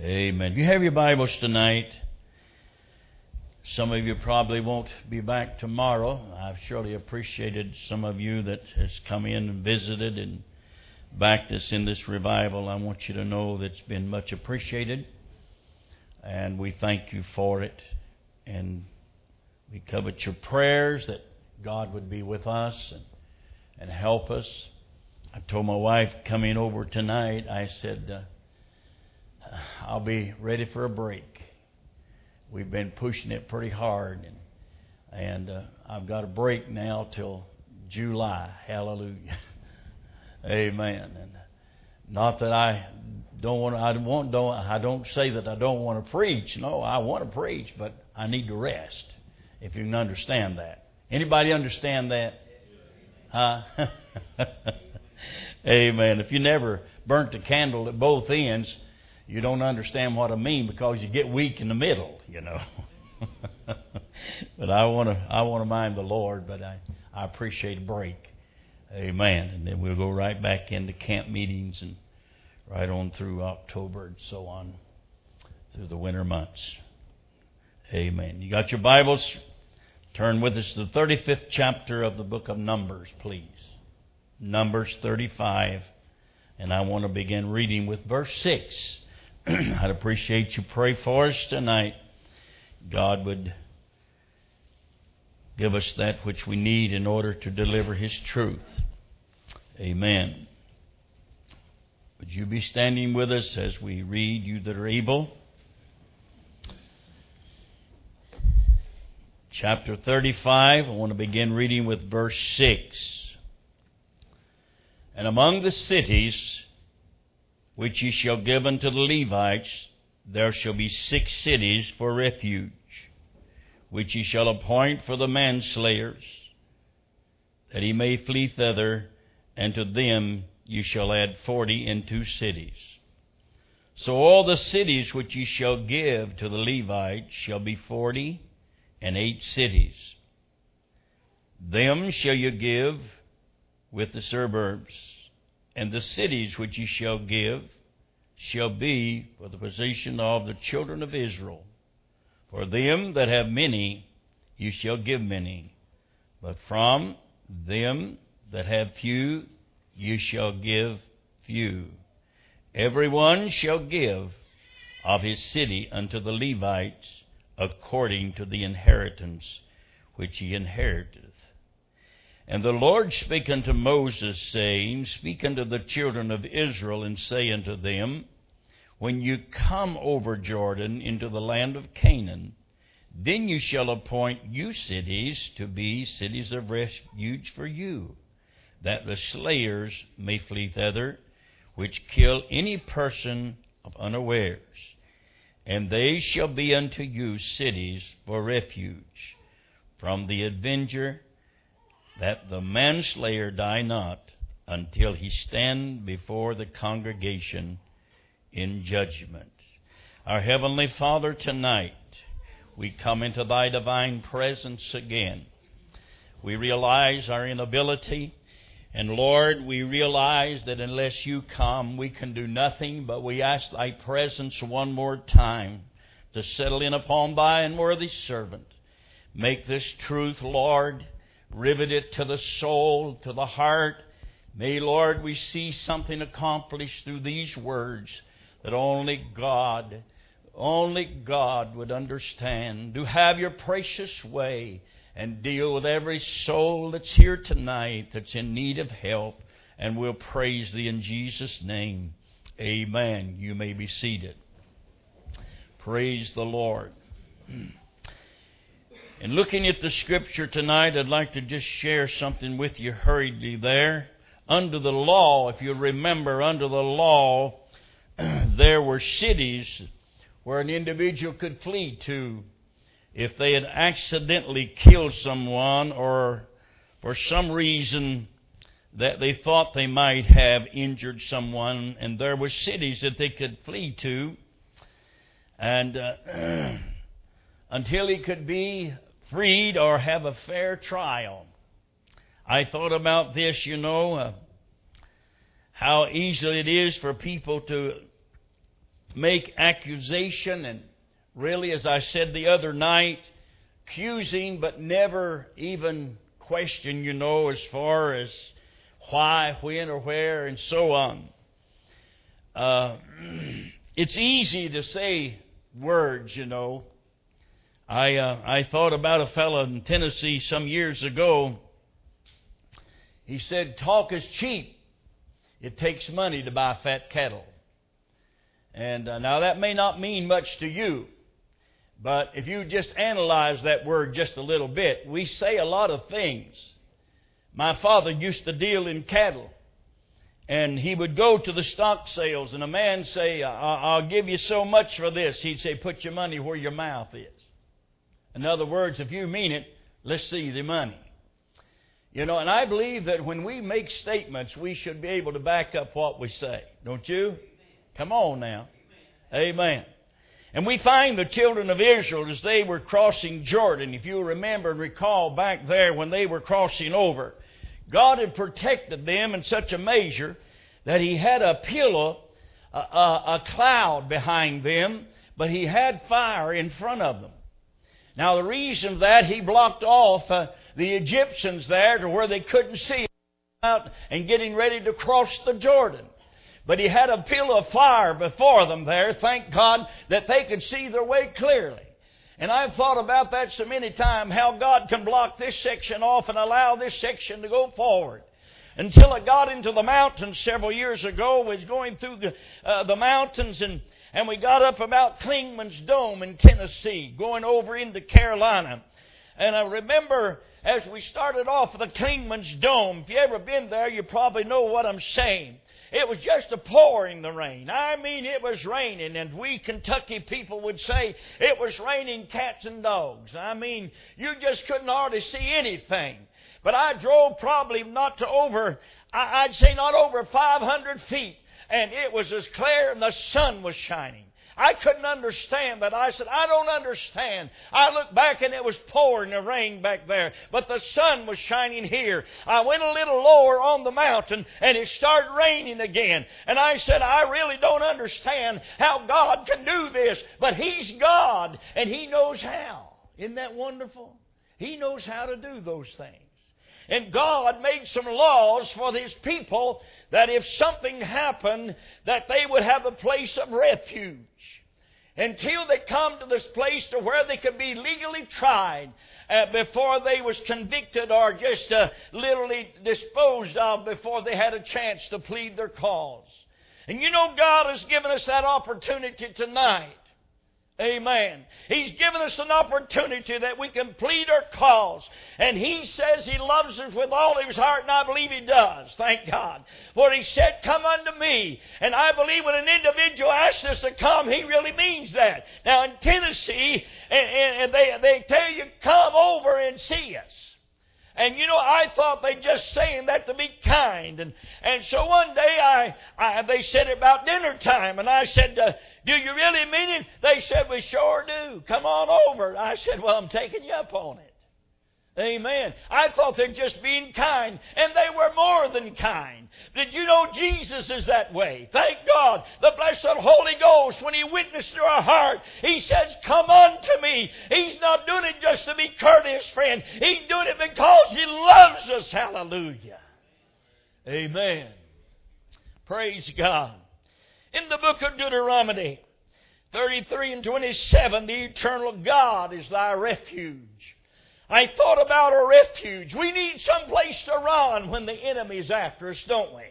Amen. If you have your Bibles tonight, some of you probably won't be back tomorrow. I've surely appreciated some of you that has come in and visited and backed us in this revival. I want you to know that it's been much appreciated, and we thank you for it. And we covet your prayers that God would be with us and help us. I told my wife coming over tonight, I said, I'll be ready for a break. We've been pushing it pretty hard, and I've got a break now till July. Hallelujah. Amen. And not that I don't say that I don't want to preach. No, I want to preach, but I need to rest. If you can understand that. Anybody understand that? Huh? Amen. If you never burnt the candle at both ends, you don't understand what I mean, because you get weak in the middle, you know. But I want to mind the Lord, but I appreciate a break. Amen. And then we'll go right back into camp meetings and right on through October and so on through the winter months. Amen. You got your Bibles? Turn with us to the 35th chapter of the book of Numbers, please. Numbers 35. And I want to begin reading with verse 6. I'd appreciate you pray for us tonight. God would give us that which we need in order to deliver His truth. Amen. Would you be standing with us as we read, you that are able? Chapter 35, I want to begin reading with verse 6. And among the cities which ye shall give unto the Levites, there shall be 6 cities for refuge, which ye shall appoint for the manslayers, that he may flee thither, and to them ye shall add 40 in 2 cities. So all the cities which ye shall give to the Levites shall be 40 and 8 cities. Them shall ye give with the suburbs, and the cities which ye shall give shall be for the possession of the children of Israel. For them that have many ye shall give many, but from them that have few ye shall give few. Every one shall give of his city unto the Levites according to the inheritance which he inheriteth. And the Lord spake unto Moses, saying, Speak unto the children of Israel, and say unto them, When you come over Jordan into the land of Canaan, then you shall appoint you cities to be cities of refuge for you, that the slayers may flee thither, which kill any person of unawares. And they shall be unto you cities for refuge from the avenger, that the manslayer die not until he stand before the congregation in judgment. Our Heavenly Father, tonight we come into Thy divine presence again. We realize our inability, and Lord, we realize that unless You come, we can do nothing, but we ask Thy presence one more time to settle in upon Thy unworthy servant. Make this truth, Lord, rivet it to the soul, to the heart. May, Lord, we see something accomplished through these words that only God would understand. Do have Your precious way and deal with every soul that's here tonight that's in need of help. And we'll praise Thee in Jesus' name. Amen. You may be seated. Praise the Lord. In looking at the Scripture tonight, I'd like to just share something with you hurriedly there. Under the law, if you remember, under the law, there were cities where an individual could flee to if they had accidentally killed someone, or for some reason that they thought they might have injured someone, and there were cities that they could flee to, and until he could be freed or have a fair trial. I thought about this, how easy it is for people to make accusation and really, as I said the other night, accusing but never even question, as far as why, when, or where, and so on. It's easy to say words, I thought about a fellow in Tennessee some years ago. He said, talk is cheap. It takes money to buy fat cattle. And now that may not mean much to you, but if you just analyze that word just a little bit, we say a lot of things. My father used to deal in cattle, and he would go to the stock sales, and a man say, I'll give you so much for this. He'd say, put your money where your mouth is. In other words, if you mean it, let's see the money. And I believe that when we make statements, we should be able to back up what we say. Don't you? Come on now. Amen. And we find the children of Israel as they were crossing Jordan. If you remember and recall back there when they were crossing over, God had protected them in such a measure that He had a pillar, a cloud behind them, but He had fire in front of them. Now the reason that He blocked off the Egyptians there to where they couldn't see out and getting ready to cross the Jordan. But He had a pillar of fire before them there, thank God, that they could see their way clearly. And I've thought about that so many times, how God can block this section off and allow this section to go forward. Until I got into the mountains several years ago, was going through the mountains, and we got up about Clingman's Dome in Tennessee, going over into Carolina. And I remember as we started off the Clingman's Dome, if you ever been there, you probably know what I'm saying. It was just a pouring the rain. I mean, it was raining, and we Kentucky people would say it was raining cats and dogs. I mean, you just couldn't hardly see anything. But I drove probably not over 500 feet, and it was as clear and the sun was shining. I couldn't understand that. I said, I don't understand. I looked back and it was pouring the rain back there, but the sun was shining here. I went a little lower on the mountain and it started raining again. And I said, I really don't understand how God can do this, but He's God and He knows how. Isn't that wonderful? He knows how to do those things. And God made some laws for His people that if something happened, that they would have a place of refuge until they come to this place to where they could be legally tried before they was convicted or just literally disposed of before they had a chance to plead their cause. And God has given us that opportunity tonight. Amen. He's given us an opportunity that we can plead our cause. And He says He loves us with all His heart, and I believe He does. Thank God. For He said, come unto me. And I believe when an individual asks us to come, he really means that. Now in Tennessee, and they tell you, come over and see us. And I thought they just saying that to be kind. And so one day they said about dinner time. And I said, do you really mean it? They said, we sure do. Come on over. I said, well, I'm taking you up on it. Amen. I thought they're just being kind. And they were more than kind. Did you know Jesus is that way? Thank God. The blessed Holy Ghost, when He witnessed to our heart, He says, come unto me. He's not doing it just to be courteous, friend. He's doing it because He loves us. Hallelujah. Amen. Praise God. In the book of Deuteronomy 33 and 27, the eternal God is thy refuge. I thought about a refuge. We need some place to run when the enemy is after us, don't we?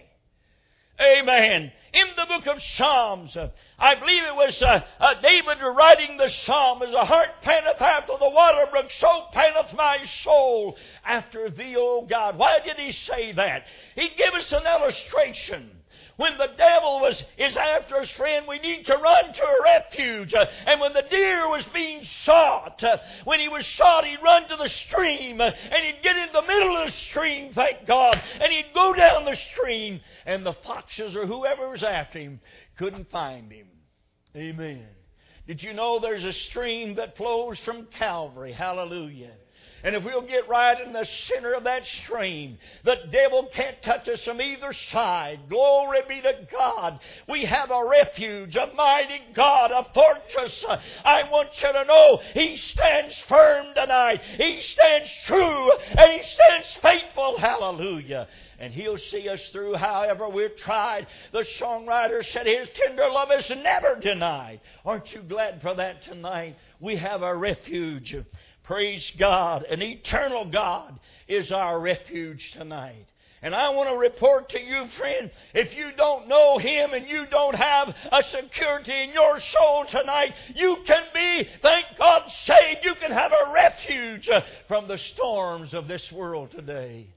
Amen. In the book of Psalms, I believe it was David writing the psalm, as a hart panteth after the water brook, so panteth my soul after Thee, O God. Why did he say that? He gave us an illustration. When the devil is after us, friend, we need to run to a refuge. And when the deer was being shot, when he was shot, he'd run to the stream, and he'd get in the middle of the stream, thank God, and he'd go down the stream, and the foxes or whoever was after him couldn't find him. Amen. Did you know there's a stream that flows from Calvary? Hallelujah. And if we'll get right in the center of that stream, the devil can't touch us from either side. Glory be to God. We have a refuge, a mighty God, a fortress. I want you to know He stands firm tonight. He stands true and He stands faithful. Hallelujah. And He'll see us through however we're tried. The songwriter said His tender love is never denied. Aren't you glad for that tonight? We have a refuge. Praise God. An eternal God is our refuge tonight. And I want to report to you, friend, if you don't know Him and you don't have a security in your soul tonight, you can be, thank God, saved. You can have a refuge from the storms of this world today.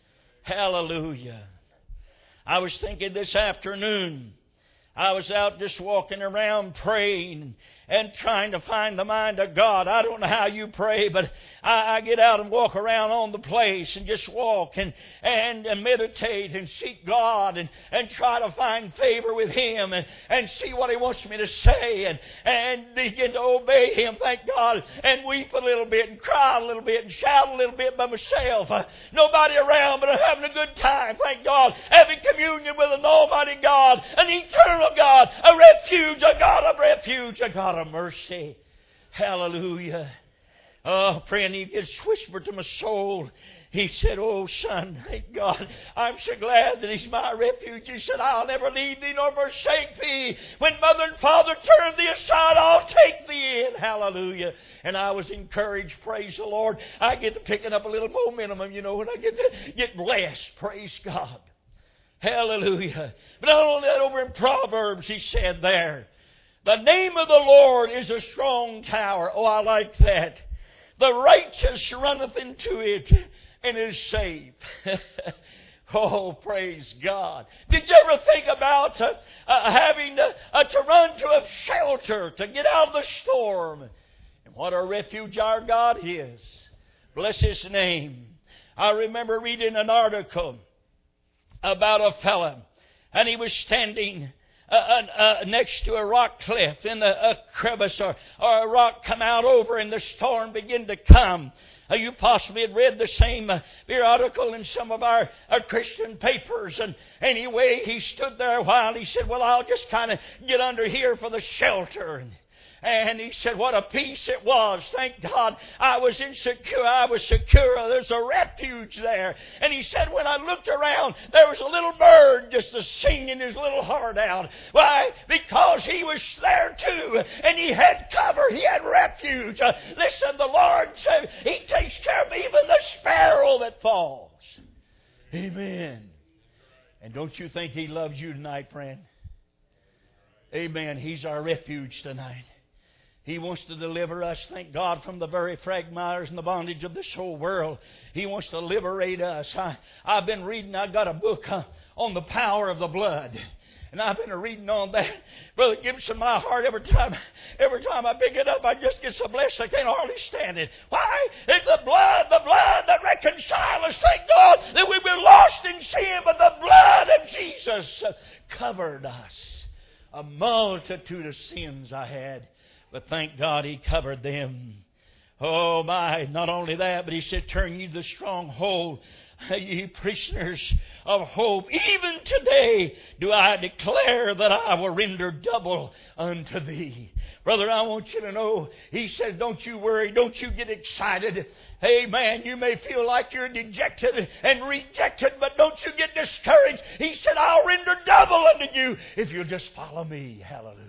Hallelujah. I was thinking this afternoon, I was out just walking around praying and trying to find the mind of God. I don't know how you pray, but I get out and walk around on the place and just walk and meditate and seek God and try to find favor with Him and see what He wants me to say and begin to obey Him, thank God, and weep a little bit and cry a little bit and shout a little bit by myself. Nobody around, but I'm having a good time, thank God, having communion with an almighty God, an eternal God, a refuge, a God of refuge, a God of mercy. Hallelujah. Oh, friend, He just whispered to my soul. He said, oh, son, thank God. I'm so glad that He's my refuge. He said, I'll never leave thee nor forsake thee. When mother and father turn thee aside, I'll take thee in. Hallelujah. And I was encouraged. Praise the Lord. I get to picking up a little momentum, when I get blessed. Praise God. Hallelujah. But not only that, over in Proverbs, he said there, the name of the Lord is a strong tower. Oh, I like that. The righteous runneth into it and is safe. Oh, praise God. Did you ever think about having to run to a shelter to get out of the storm? And what a refuge our God is. Bless His name. I remember reading an article about a fellow, and he was standing next to a rock cliff, in a crevice or a rock come out over, and the storm began to come. You possibly had read the same article in some of our Christian papers. And anyway, he stood there a while. He said, well, I'll just kind of get under here for the shelter. And he said, what a peace it was. Thank God I was insecure. I was secure. There's a refuge there. And he said, when I looked around, there was a little bird just singing his little heart out. Why? Because he was there too. And he had cover. He had refuge. Listen, the Lord said He takes care of even the sparrow that falls. Amen. And don't you think He loves you tonight, friend? Amen. He's our refuge tonight. He wants to deliver us, thank God, from the very fragmires and the bondage of this whole world. He wants to liberate us. I've been reading, I got a book on the power of the blood. And I've been reading on that. Brother Gibson, my heart, every time I pick it up, I just get so blessed I can't hardly stand it. Why? It's the blood that reconciles us. Thank God that we've been lost in sin, but the blood of Jesus covered us. A multitude of sins I had. But thank God He covered them. Oh my, not only that, but He said, turn ye to the stronghold, ye prisoners of hope. Even today do I declare that I will render double unto thee. Brother, I want you to know, He says, don't you worry, don't you get excited. Amen. You may feel like you're dejected and rejected, but don't you get discouraged. He said, I'll render double unto you if you'll just follow me. Hallelujah.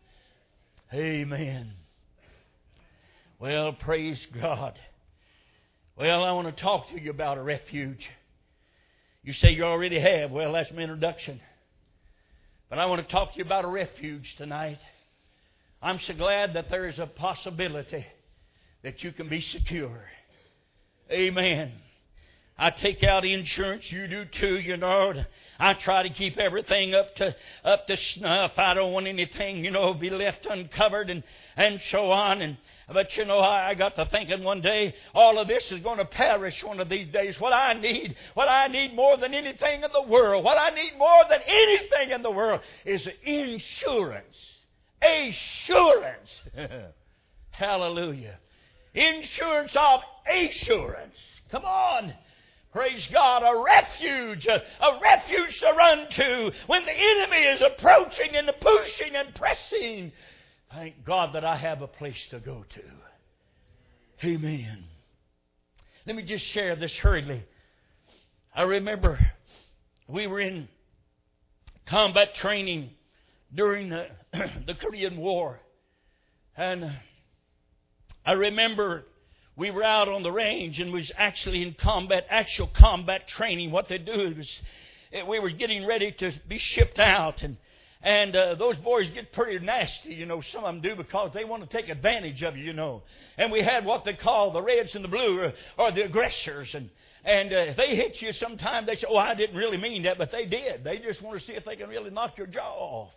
Amen. Well, praise God. Well, I want to talk to you about a refuge. You say you already have. Well, that's my introduction. But I want to talk to you about a refuge tonight. I'm so glad that there is a possibility that you can be secure. Amen. I take out insurance. You do too, you know. I try to keep everything up to snuff. I don't want anything, be left uncovered and so on. But I got to thinking one day, all of this is going to perish one of these days. What I need more than anything in the world, what I need more than anything in the world is insurance. Assurance. Hallelujah. Insurance of assurance. Come on. Praise God. A refuge to run to when the enemy is approaching and pushing and pressing. Thank God that I have a place to go to. Amen. Let me just share this hurriedly. I remember we were in combat training during the Korean War. And I remember we were out on the range and was actually in actual combat training. What they do is we were getting ready to be shipped out. And those boys get pretty nasty, you know. Some of them do because they want to take advantage of you, you know. And we had what they call the reds and the blue, or the aggressors. And if they hit you sometime, they say, oh, I didn't really mean that, but they did. They just want to see if they can really knock your jaw off.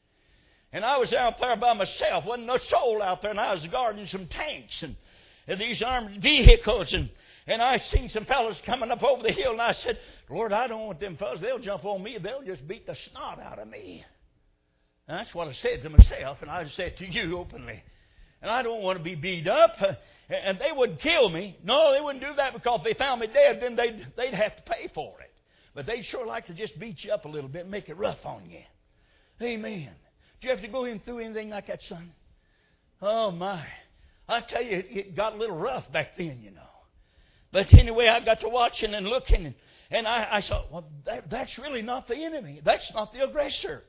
And I was out there by myself. Wasn't no soul out there, and I was guarding some tanks and these armed vehicles. And I seen some fellas coming up over the hill, and I said, Lord, I don't want them fellas. They'll jump on me. They'll just beat the snot out of me. And that's what I said to myself, and I said to you openly. And I don't want to be beat up. And they wouldn't kill me. No, they wouldn't do that, because if they found me dead, then they'd have to pay for it. But they'd sure like to just beat you up a little bit and make it rough on you. Amen. Did you have to go in through anything like that, son? Oh, my. I tell you, it got a little rough back then, you know. But anyway, I got to watching and looking. And I thought, well, that's really not the enemy. That's not the aggressor.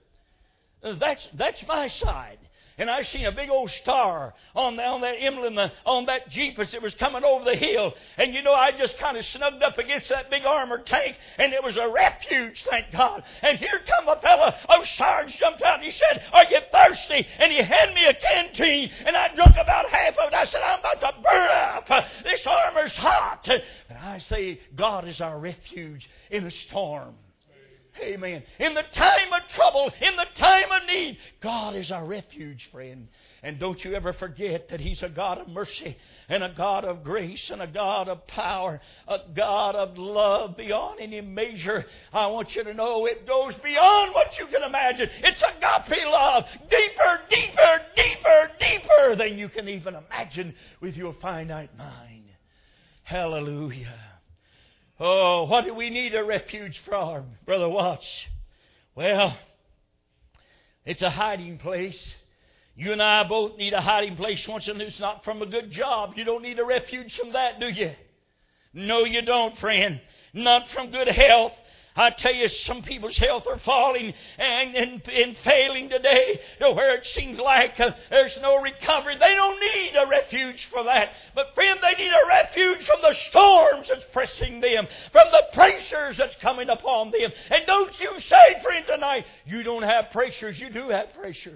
That's my side. And I seen a big old star on that emblem on that Jeep as it was coming over the hill. And you know, I just kind of snugged up against that big armored tank, and it was a refuge, thank God. And here come a fella, Sarge jumped out and he said, are you thirsty? And he handed me a canteen, and I drunk about half of it. I said, I'm about to burn up. This armor's hot. And I say, God is our refuge in a storm. Amen. In the time of trouble, in the time of need, God is our refuge, friend. And don't you ever forget that He's a God of mercy and a God of grace and a God of power, a God of love beyond any measure. I want you to know it goes beyond what you can imagine. It's agape love, deeper, deeper, deeper, deeper than you can even imagine with your finite mind. Hallelujah. Oh, what do we need a refuge for, Brother Watts? Well, it's a hiding place. You and I both need a hiding place once, and it's not from a good job. You don't need a refuge from that, do you? No, you don't, friend. Not from good health. I tell you, some people's health are falling and failing today, where it seems like there's no recovery. They don't need a refuge for that. But friend, they need a refuge from the storms that's pressing them, from the pressures that's coming upon them. And don't you say, friend, tonight, you don't have pressures. You do have pressures.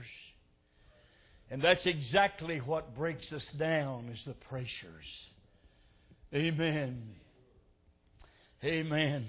And that's exactly what breaks us down, is the pressures. Amen. Amen.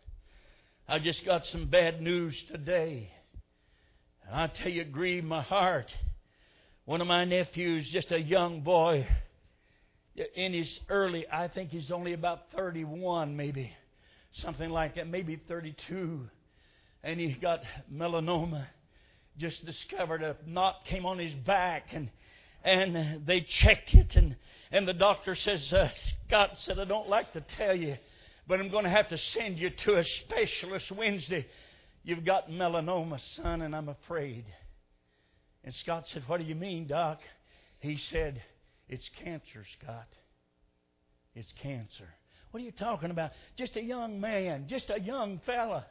I just got some bad news today. And I tell you, it grieved my heart. One of my nephews, just a young boy, in his early, I think he's only about 31 maybe, something like that, maybe 32. And he got melanoma. Just discovered a knot came on his back, and they checked it. And the doctor says, Scott said, I don't like to tell you, but I'm going to have to send you to a specialist Wednesday. You've got melanoma, son, and I'm afraid. And Scott said, what do you mean, Doc? He said, it's cancer, Scott. It's cancer. What are you talking about? Just a young man, just a young fella.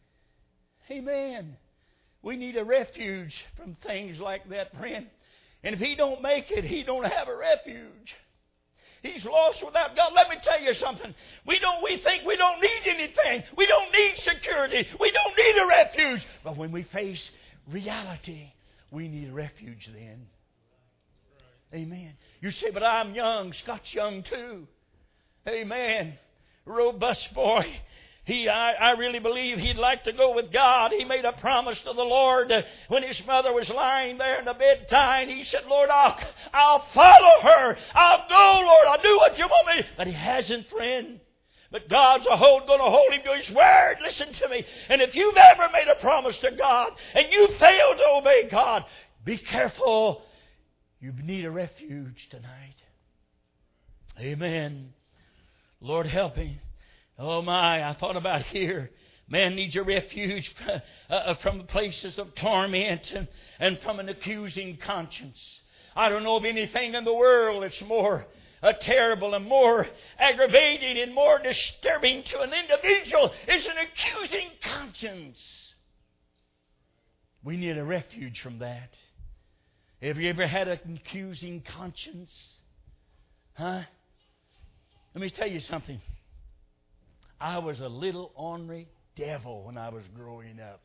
Amen. We need a refuge from things like that, friend. And if he don't make it, he don't have a refuge. He's lost without God. Let me tell you something. We think we don't need anything. We don't need security. We don't need a refuge. But when we face reality, we need a refuge then. Amen. You say, but I'm young. Scott's young too. Amen. Robust boy. I really believe he'd like to go with God. He made a promise to the Lord when his mother was lying there in the bedtime. He said, Lord, I'll follow her. I'll go, Lord. I'll do what you want me. But he hasn't, friend. But God's going to hold him to His word. Listen to me. And if you've ever made a promise to God and you fail to obey God, be careful. You need a refuge tonight. Amen. Lord help me. Oh my, I thought about here. Man needs a refuge from the places of torment and from an accusing conscience. I don't know of anything in the world that's more terrible and more aggravating and more disturbing to an individual is an accusing conscience. We need a refuge from that. Have you ever had an accusing conscience? Huh? Let me tell you something. I was a little ornery devil when I was growing up.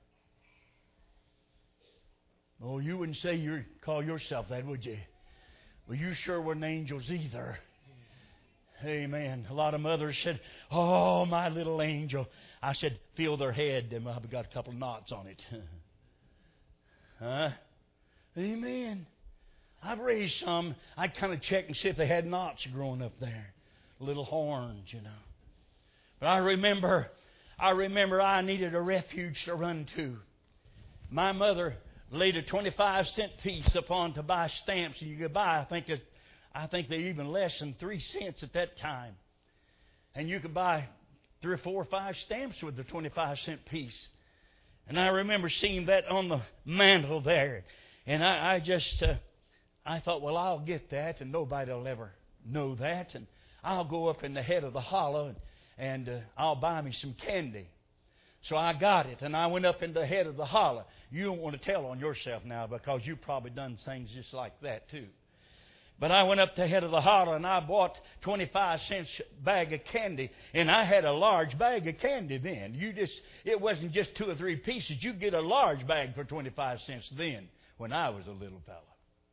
Oh, you wouldn't say you call yourself that, would you? Well, you sure weren't angels either. Amen. A lot of mothers said, "Oh, my little angel." I said, "Feel their head. They've got a couple of knots on it." Huh? Amen. I've raised some. I'd kind of check and see if they had knots growing up there. Little horns, you know. But I remember I needed a refuge to run to. My mother laid a 25-cent piece upon to buy stamps, and you could buy, I think they're even less than 3 cents at that time. And you could buy 3 or 4 or 5 stamps with the 25-cent piece. And I remember seeing that on the mantle there. And I thought, well, I'll get that, and nobody will ever know that. And I'll go up in the head of the hollow, and I'll buy me some candy. So I got it, and I went up in the head of the hollow. You don't want to tell on yourself now because you've probably done things just like that too. But I went up the head of the hollow, and I bought 25 cents bag of candy. And I had a large bag of candy then. It wasn't just 2 or 3 pieces. You get a large bag for 25 cents then when I was a little fella.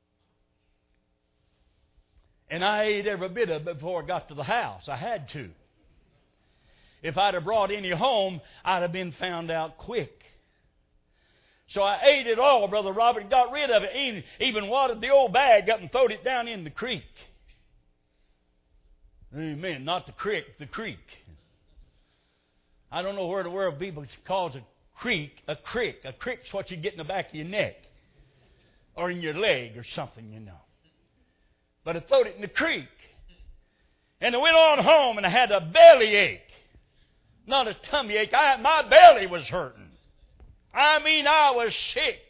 And I ate every bit of it before I got to the house. I had to. If I'd have brought any home, I'd have been found out quick. So I ate it all, Brother Robert, got rid of it, even watered the old bag up and throwed it down in the creek. Amen. Not the creek, the creek. I don't know where the world people calls a creek a crick. A crick's what you get in the back of your neck or in your leg or something, you know. But I throwed it in the creek. And I went on home and I had a belly ache. Not a tummy ache. My belly was hurting. I mean, I was sick.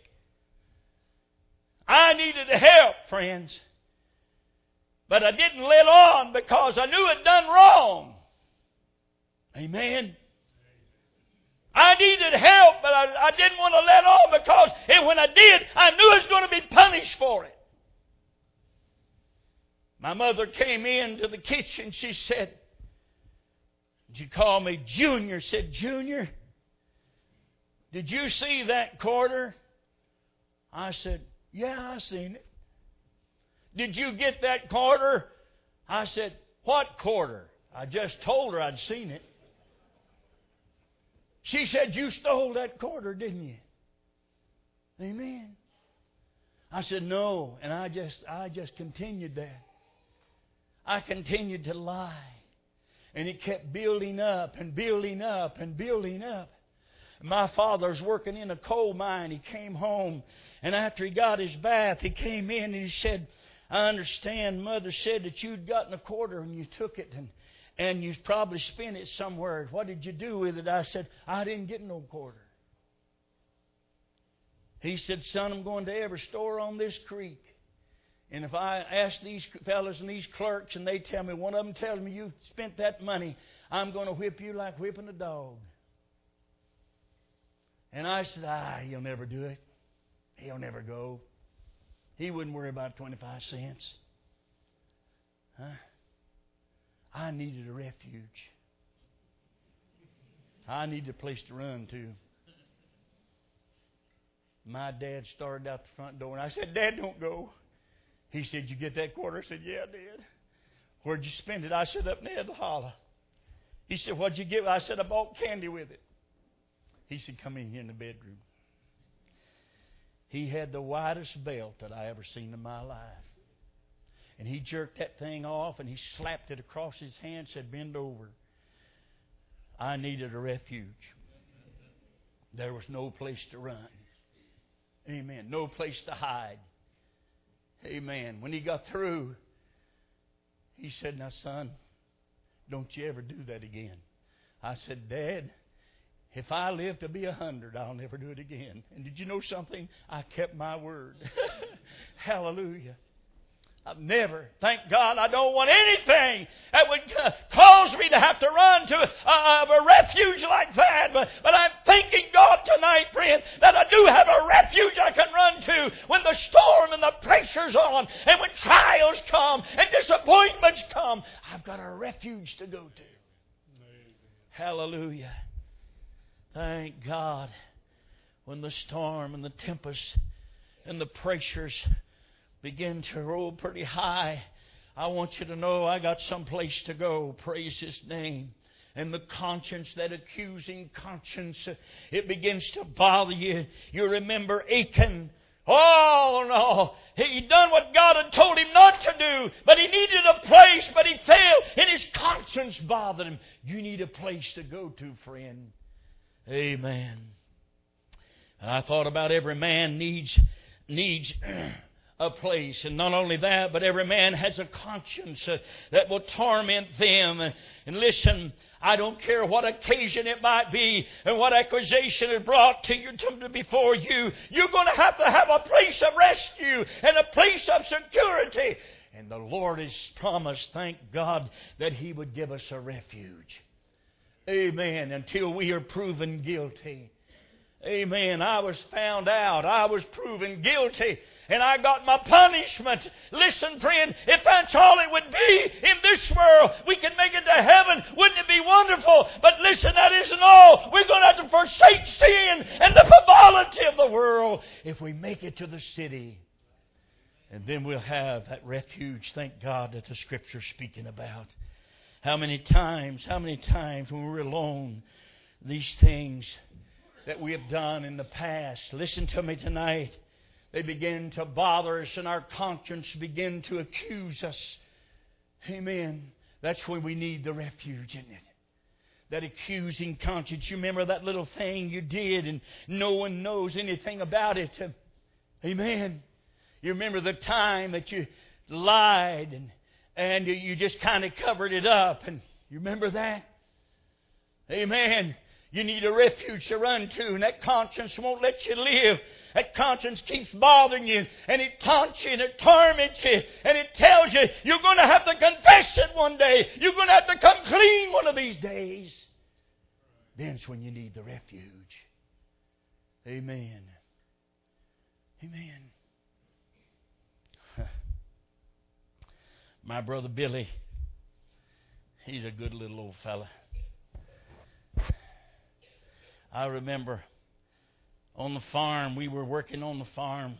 I needed help, friends. But I didn't let on because I knew I'd done wrong. Amen. I needed help, but I didn't want to let on because when I did, I knew I was going to be punished for it. My mother came into the kitchen. She said, she called me Junior. Said, "Junior, did you see that quarter?" I said, "Yeah, I seen it." "Did you get that quarter?" I said, "What quarter?" I just told her I'd seen it. She said, "You stole that quarter, didn't you?" Amen. I said, "No," and I just continued that. I continued to lie. And it kept building up and building up and building up. My father was working in a coal mine. He came home, and after he got his bath, he came in and he said, "I understand Mother said that you'd gotten a quarter and you took it and you probably spent it somewhere. What did you do with it?" I said, "I didn't get no quarter." He said, "Son, I'm going to every store on this creek. And if I ask these fellas and these clerks and they tell me, one of them tells me you spent that money, I'm going to whip you like whipping a dog." And I said, he'll never do it. He'll never go. He wouldn't worry about 25 cents. Huh? I needed a refuge. I needed a place to run to. My dad started out the front door, and I said, "Dad, don't go." He said, "You get that quarter?" I said, "Yeah, I did." "Where'd you spend it?" I said, "Up near the hollow." He said, "What'd you get?" I said, "I bought candy with it." He said, "Come in here in the bedroom." He had the widest belt that I ever seen in my life. And he jerked that thing off and he slapped it across his hand, said, "Bend over." I needed a refuge. There was no place to run. Amen. No place to hide. Amen. When he got through, He said, now, son, don't you ever do that again. I said, Dad, if I live to be 100, I'll never do it again. And did you know something? I kept my word. Hallelujah. I've never, thank God, I don't want anything that would cause me to have to run to a refuge like that. But I'm thanking God tonight, friend, that I do have a refuge I can run to when the storm and the pressure's on, and when trials come and disappointments come. I've got a refuge to go to. Amen. Hallelujah. Thank God. When the storm and the tempest and the pressures begin to roll pretty high, I want you to know I got some place to go. Praise His name. And the conscience, that accusing conscience, it begins to bother you. You remember Achan. Oh no, he done what God had told him not to do, but he needed a place, but he failed, and his conscience bothered him. You need a place to go to, friend. Amen. And I thought about every man needs a place. And not only that, but every man has a conscience that will torment them. And listen, I don't care what occasion it might be and what accusation is brought to you before you. You're going to have a place of rescue and a place of security. And the Lord has promised, thank God, that He would give us a refuge. Amen. Until we are proven guilty. Amen. I was found out. I was proven guilty. And I got my punishment. Listen, friend, if that's all it would be in this world, we can make it to heaven. Wouldn't it be wonderful? But listen, that isn't all. We're going to have to forsake sin and the frivolity of the world if we make it to the city. And then we'll have that refuge, thank God, that the Scripture's speaking about. How many times when we're alone, these things that we have done in the past, listen to me tonight, they begin to bother us and our conscience begin to accuse us. Amen. That's when we need the refuge, isn't it? That accusing conscience. You remember that little thing you did and no one knows anything about it. Amen. You remember the time that you lied and you just kind of covered it up. And you remember that? Amen. You need a refuge to run to, and that conscience won't let you live. That conscience keeps bothering you, and it taunts you, and it torments you, and it tells you you're going to have to confess it one day. You're going to have to come clean one of these days. Then's when you need the refuge. Amen. Amen. My brother Billy, he's a good little old fella. I remember on the farm, we were working on the farm,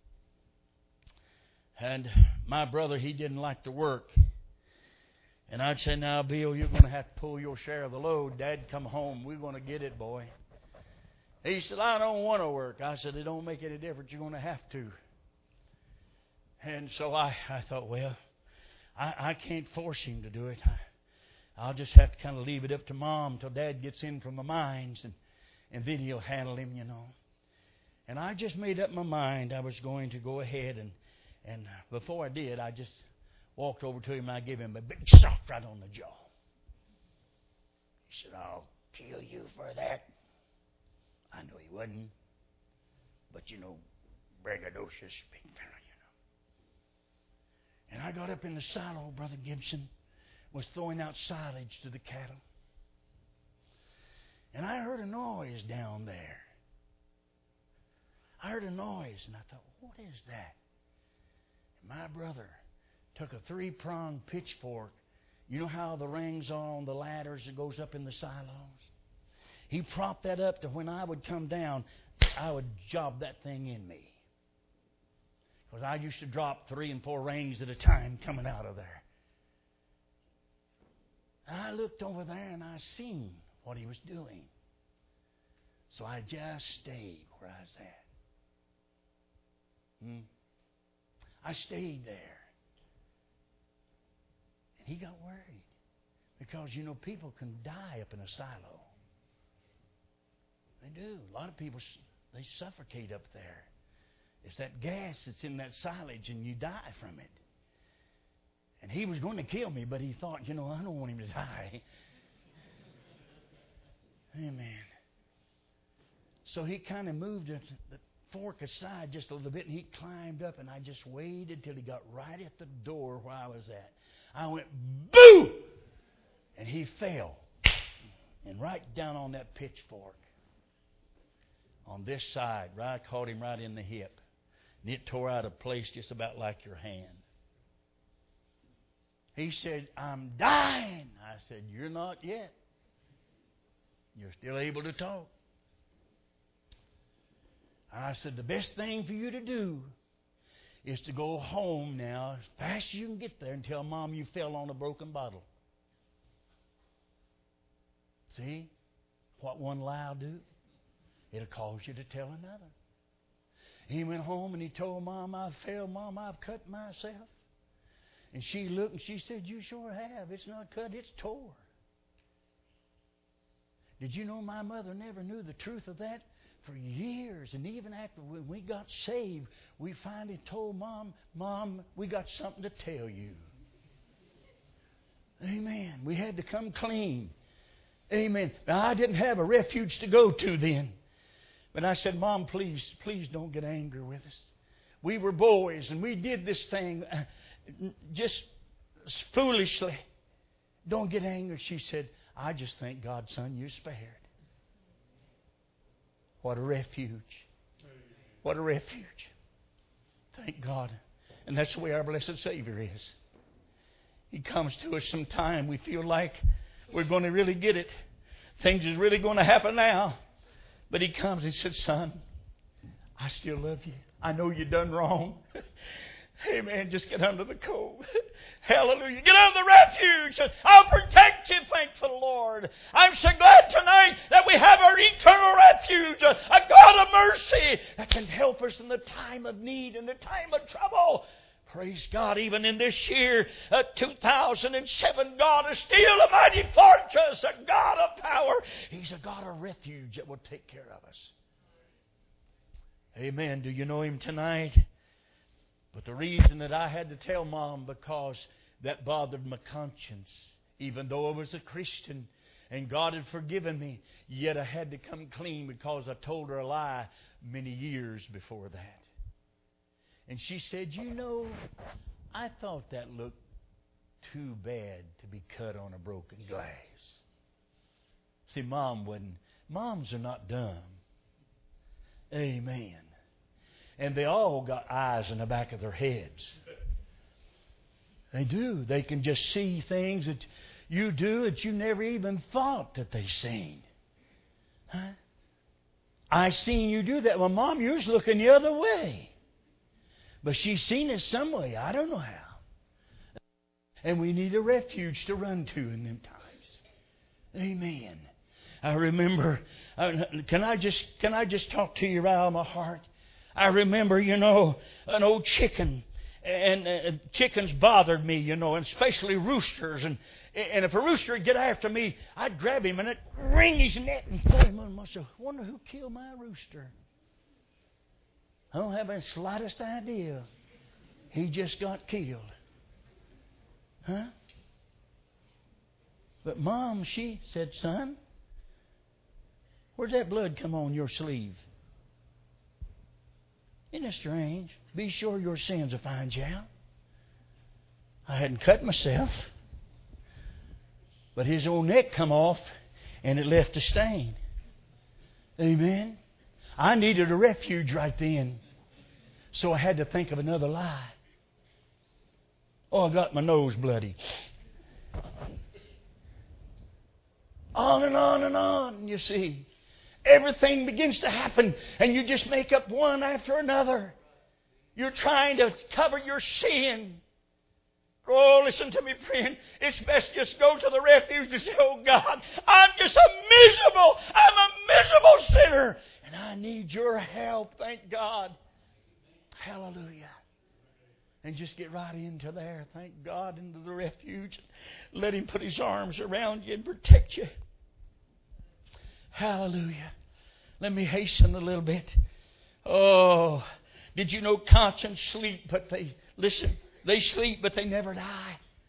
and my brother, he didn't like to work. And I'd say, now, Bill, you're going to have to pull your share of the load. Dad, come home. We're going to get it, boy. He said, I don't want to work. I said, it don't make any difference. You're going to have to. And so I thought, well, I can't force him to do it. I'll just have to kind of leave it up to Mom till Dad gets in from the mines, and then he'll handle him, you know. And I just made up my mind I was going to go ahead, and before I did, I just walked over to him and I gave him a big sock right on the jaw. He said, I'll kill you for that. I know he wasn't, but you know, braggadocious big fella, you know. And I got up in the silo, Brother Gibson was throwing out silage to the cattle. And I heard a noise down there. I heard a noise, and I thought, what is that? And my brother took a 3-pronged pitchfork. You know how the rings are on the ladders that goes up in the silos? He propped that up to when I would come down, I would job that thing in me. Because I used to drop 3 and 4 rings at a time coming out of there. And I looked over there and I seen what he was doing. So I just stayed where I was at. I stayed there. And he got worried. Because, you know, people can die up in a silo. They do. A lot of people, they suffocate up there. It's that gas that's in that silage and you die from it. And he was going to kill me, but he thought, I don't want him to die. Amen. So he kind of moved the fork aside just a little bit, and he climbed up, and I just waited till he got right at the door where I was at. I went, boo! And he fell. And right down on that pitchfork. On this side, I caught him right in the hip. And it tore out a place just about like your hand. He said, I'm dying. I said, you're not yet. You're still able to talk. And I said, the best thing for you to do is to go home now as fast as you can get there and tell Mom you fell on a broken bottle. See what one lie will do? It'll cause you to tell another. He went home and he told Mom, I fell. Mom, I've cut myself. And she looked and she said, you sure have. It's not cut, it's tore. Did you know my mother never knew the truth of that for years? And even after when we got saved, we finally told Mom, we got something to tell you. Amen. We had to come clean. Amen. Now, I didn't have a refuge to go to then. But I said, Mom, please don't get angry with us. We were boys and we did this thing just foolishly. Don't get angry. She said, I just thank God, son, you're spared. What a refuge. What a refuge. Thank God. And that's the way our blessed Savior is. He comes to us sometime. We feel like we're going to really get it. Things is really going to happen now. But He comes and says, son, I still love you. I know you done wrong. Amen. Just get under the coat. Hallelujah. Get under the refuge. I'll protect you. Thank the Lord. I'm so glad tonight that we have our eternal refuge, a God of mercy that can help us in the time of need, in the time of trouble. Praise God. Even in this year, 2007, God is still a mighty fortress, a God of power. He's a God of refuge that will take care of us. Amen. Do you know Him tonight? But the reason that I had to tell Mom, because that bothered my conscience. Even though I was a Christian and God had forgiven me, yet I had to come clean because I told her a lie many years before that. And she said, I thought that looked too bad to be cut on a broken glass. See, Mom wouldn't. Moms are not dumb. Amen. And they all got eyes in the back of their heads. They do. They can just see things that you do that you never even thought that they seen. Huh? I seen you do that. Well, Mom, you was looking the other way. But she's seen it some way. I don't know how. And we need a refuge to run to in them times. Amen. I remember, can I just talk to you right out of my heart? I remember, an old chicken. And chickens bothered me, and especially roosters. And if a rooster would get after me, I'd grab him and I'd wring his neck and throw him on myself. I wonder who killed my rooster. I don't have the slightest idea. He just got killed. Huh? But Mom, she said, son, where'd that blood come on your sleeve? Isn't it strange? Be sure your sins will find you out. I hadn't cut myself, but his old neck come off and it left a stain. Amen. I needed a refuge right then, so I had to think of another lie. Oh, I got my nose bloody. On and on and on, you see. Everything begins to happen, and you just make up one after another. You're trying to cover your sin. Oh, listen to me, friend. It's best just go to the refuge and say, oh, God, I'm a miserable sinner, and I need your help. Thank God. Hallelujah. And just get right into there. Thank God, into the refuge. Let Him put His arms around you and protect you. Hallelujah. Let me hasten a little bit. Oh, did you know conscience sleep, but they sleep, but they never die.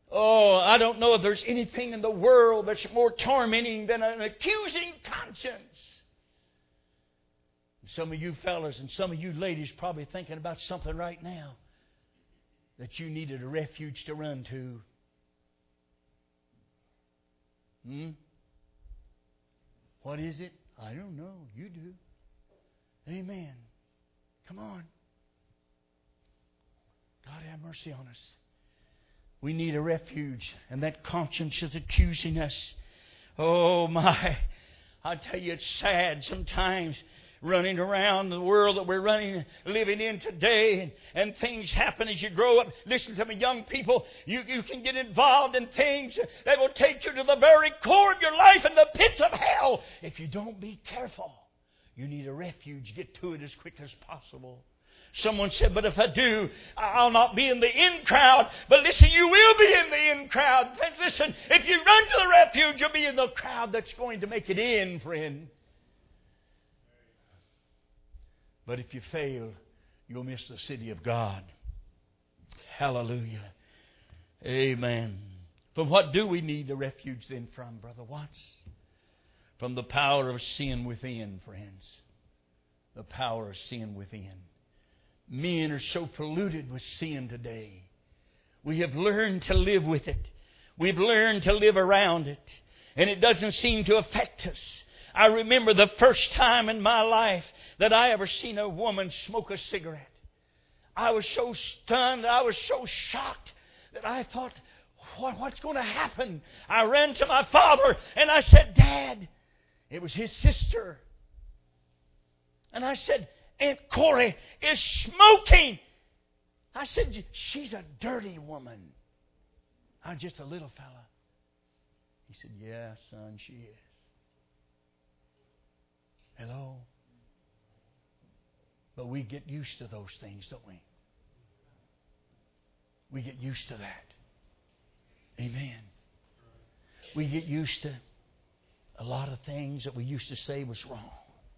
Oh, I don't know if there's anything in the world that's more tormenting than an accusing conscience. Some of you fellas and some of you ladies probably thinking about something right now that you needed a refuge to run to. What is it? I don't know. You do. Amen. Come on. God have mercy on us. We need a refuge, and that conscience is accusing us. Oh my. I tell you, it's sad sometimes running around the world that we're living in today, and things happen as you grow up. Listen to me, young people, you can get involved in things that will take you to the very core of your life and the pits of hell if you don't be careful. You need a refuge. Get to it as quick as possible. Someone said, but if I do, I'll not be in the in crowd. But listen, you will be in the in crowd. Listen, if you run to the refuge, you'll be in the crowd that's going to make it in, friend. But if you fail, you'll miss the city of God. Hallelujah. Amen. From what do we need a refuge then from, Brother Watts? From the power of sin within, friends. The power of sin within. Men are so polluted with sin today. We have learned to live with it. We've learned to live around it. And it doesn't seem to affect us. I remember the first time in my life that I ever seen a woman smoke a cigarette. I was so stunned, I was so shocked that I thought, what's going to happen? I ran to my father and I said, Dad, it was his sister. And I said, Aunt Corey is smoking. I said, she's a dirty woman. I'm just a little fella. He said, yeah, son, she is. Hello? But we get used to those things, don't we? We get used to that. Amen. We get used to a lot of things that we used to say was wrong.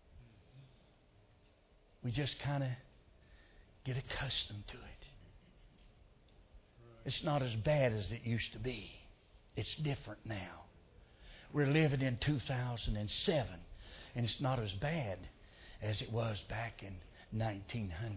We just kind of get accustomed to it. It's not as bad as it used to be. It's different now. We're living in 2007, and it's not as bad as it was back in 1900.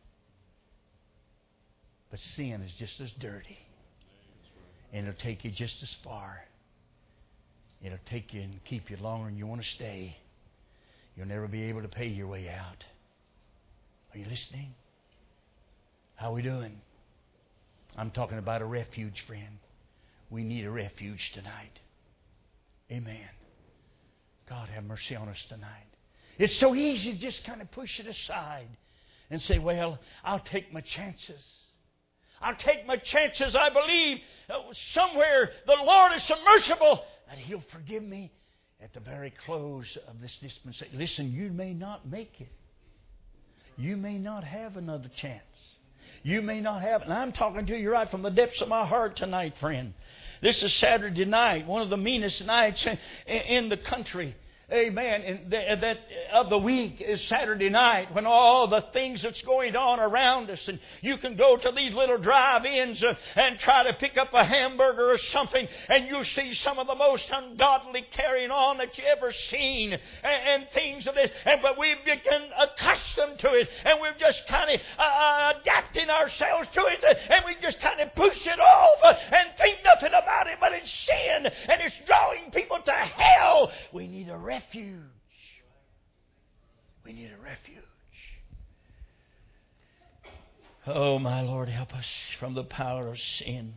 But sin is just as dirty. And it'll take you just as far. It'll take you and keep you longer than you want to stay. You'll never be able to pay your way out. Are you listening? How are we doing? I'm talking about a refuge, friend. We need a refuge tonight. Amen. God have mercy on us tonight. It's so easy to just kind of push it aside and say, well, I'll take my chances. I'll take my chances. I believe somewhere the Lord is so merciful that He'll forgive me at the very close of this dispensation. Listen, you may not make it. You may not have another chance. You may not have, and I'm talking to you right from the depths of my heart tonight, friend. This is Saturday night, one of the meanest nights in the country. Amen. And that of the week is Saturday night when all the things that's going on around us, and you can go to these little drive-ins and try to pick up a hamburger or something, and you'll see some of the most ungodly carrying on that you ever seen, and things of this. But we've become accustomed to it, and we're just kind of adapting ourselves to it, and we just kind of push it off and think nothing about it. But it's sin, and it's drawing people to hell. We need a refuge. We need a refuge. Oh, my Lord, help us from the power of sin.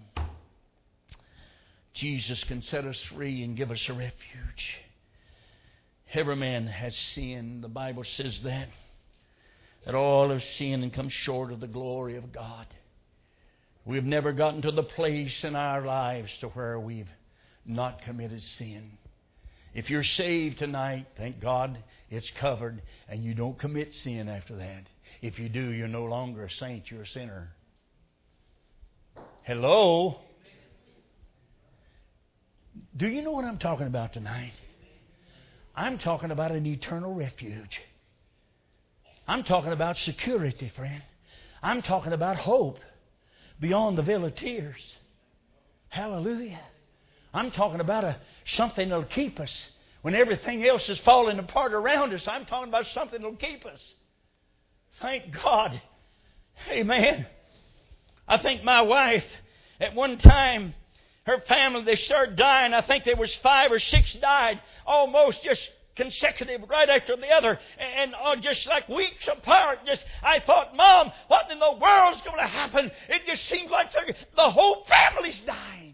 Jesus can set us free and give us a refuge. Every man has sinned. The Bible says that all have sinned and come short of the glory of God. We've never gotten to the place in our lives to where we've not committed sin. If you're saved tonight, thank God it's covered, and you don't commit sin after that. If you do, you're no longer a saint, you're a sinner. Hello? Do you know what I'm talking about tonight? I'm talking about an eternal refuge. I'm talking about security, friend. I'm talking about hope beyond the veil of tears. Hallelujah. I'm talking about something that'll keep us. When everything else is falling apart around us, I'm talking about something that'll keep us. Thank God. Amen. I think my wife, at one time, her family, they started dying. I think there was 5 or 6 died, almost just consecutive, right after the other, and just like weeks apart. I thought, Mom, what in the world's going to happen? It just seemed like the whole family's dying.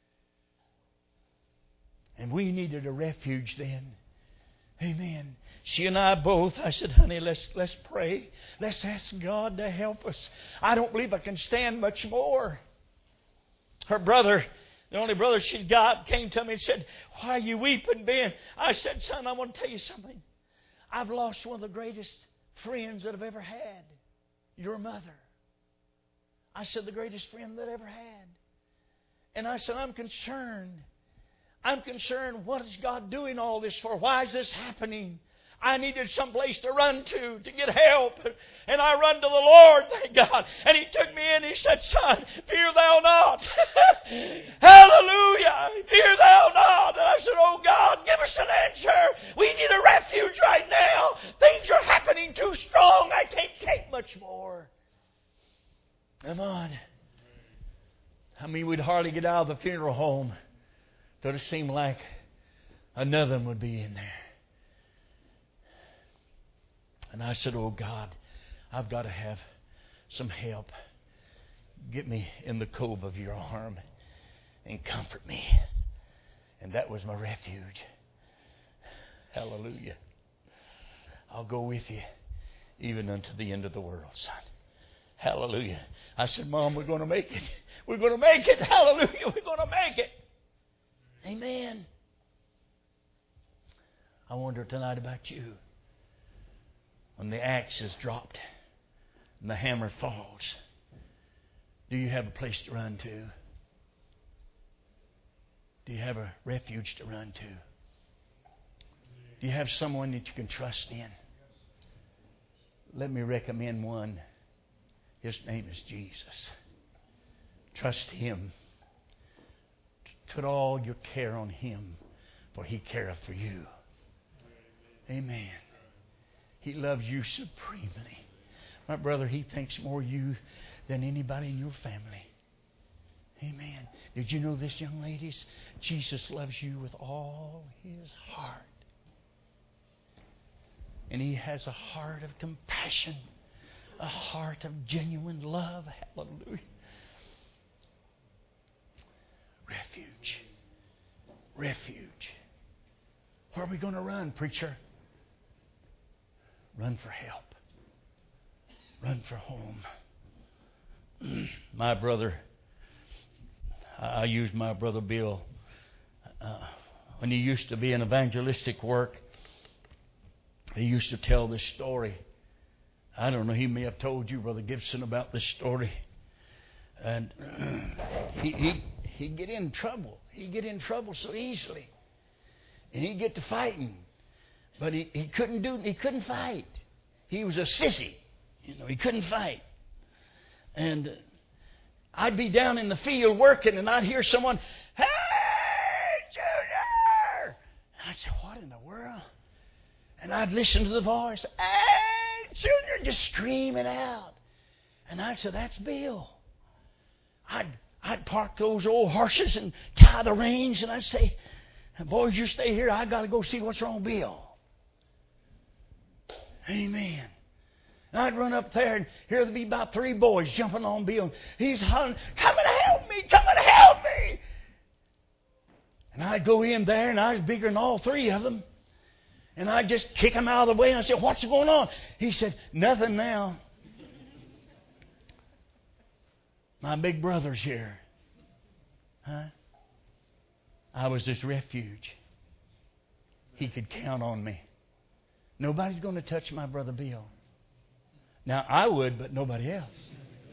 And we needed a refuge then. Amen. She and I both, I said, honey, let's pray. Let's ask God to help us. I don't believe I can stand much more. Her brother, the only brother she's got, came to me and said, why are you weeping, Ben? I said, son, I want to tell you something. I've lost one of the greatest friends that I've ever had. Your mother. I said, the greatest friend that I ever had. And I said, I'm concerned. What is God doing all this for? Why is this happening? I needed some place to run to get help. And I run to the Lord, thank God. And He took me in. He said, son, fear thou not. Hallelujah. Fear thou not. And I said, oh God, give us an answer. We need a refuge right now. Things are happening too strong. I can't take much more. Come on. I mean, we'd hardly get out of the funeral home till it seemed like another one would be in there. And I said, oh God, I've got to have some help. Get me in the cove of your arm and comfort me. And that was my refuge. Hallelujah. I'll go with you even unto the end of the world, son. Hallelujah. I said, Mom, we're going to make it. We're going to make it. Hallelujah. We're going to make it. Amen. I wonder tonight about you. When the axe is dropped and the hammer falls, do you have a place to run to? Do you have a refuge to run to? Do you have someone that you can trust in? Let me recommend one. His name is Jesus. Trust Him. Put all your care on Him, for He careth for you. Amen. He loves you supremely. My brother, He thinks more of you than anybody in your family. Amen. Did you know this, young ladies? Jesus loves you with all His heart. And He has a heart of compassion, a heart of genuine love. Hallelujah. Refuge. Refuge. Where are we going to run, preacher? Run for help. Run for home. My brother, I use my brother Bill. When he used to be in evangelistic work, he used to tell this story. I don't know, he may have told you, Brother Gibson, about this story. And he'd get in trouble. He'd get in trouble so easily. And he'd get to fighting. But he couldn't fight. He was a sissy. He couldn't fight. And I'd be down in the field working, and I'd hear someone, "Hey, Junior!" And I'd say, "What in the world?" And I'd listen to the voice, "Hey, Junior!" just screaming out. And I'd say, "That's Bill." I'd park those old horses and tie the reins, and I'd say, "Boys, you stay here. I got to go see what's wrong with Bill." Amen. And I'd run up there, and here there'd be about 3 boys jumping on Bill. He's hollering, "Come and help me! Come and help me!" And I'd go in there, and I was bigger than all 3 of them. And I'd just kick him out of the way, and I said, "What's going on?" He said, "Nothing now. My big brother's here." Huh? I was his refuge. He could count on me. Nobody's going to touch my brother Bill. Now, I would, but nobody else.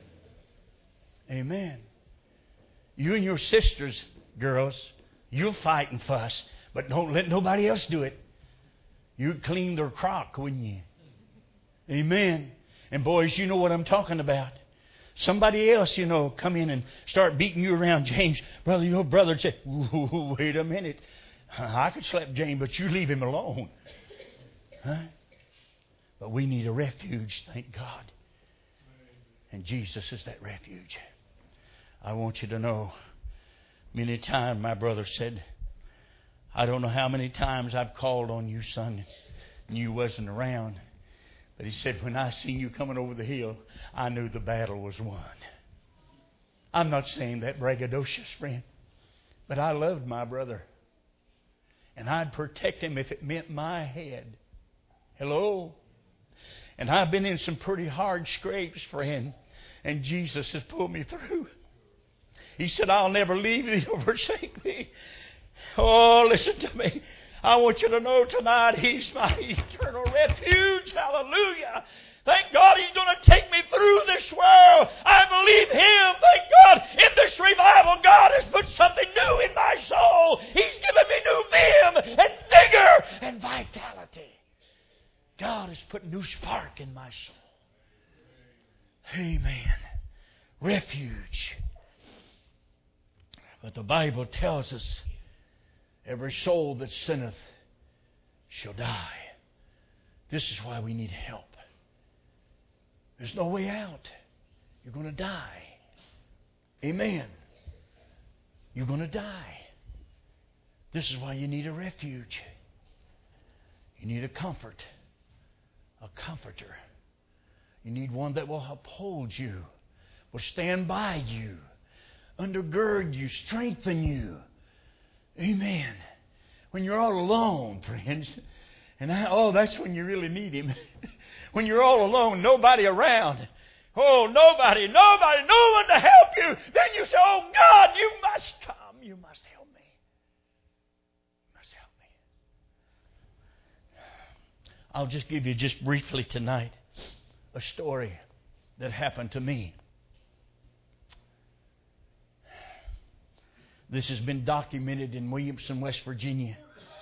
Amen. You and your sisters, girls, you'll fight and fuss, but don't let nobody else do it. You'd clean their crock, wouldn't you? Amen. And boys, you know what I'm talking about. Somebody else, come in and start beating you around. James, brother, your brother would say, wait a minute. I could slap James, but you leave him alone. Huh? But we need a refuge, thank God. And Jesus is that refuge. I want you to know, many times my brother said, I don't know how many times I've called on you, son, and you wasn't around. But he said, when I seen you coming over the hill, I knew the battle was won. I'm not saying that braggadocious, friend, but I loved my brother. And I'd protect him if it meant my head. Hello? And I've been in some pretty hard scrapes, friend, and Jesus has pulled me through. He said, I'll never leave thee or forsake thee. Oh, listen to me. I want you to know tonight He's my eternal refuge. Hallelujah. Thank God He's going to take me through this world. I believe Him. Thank God in this revival God has put something new in my soul. He's given me new vim and vigor and vitality. God has put new spark in my soul. Amen. Refuge. But the Bible tells us every soul that sinneth shall die. This is why we need help. There's no way out. You're going to die. Amen. You're going to die. This is why you need a refuge. You need a comfort. A comforter. You need one that will uphold you, will stand by you, undergird you, strengthen you. Amen. When you're all alone, friends, and that's when you really need Him. When you're all alone, nobody around. Oh, nobody, no one to help you. Then you say, oh God, you must come. You must help me. You must help me. I'll just give you just briefly tonight a story that happened to me. This has been documented in Williamson, West Virginia.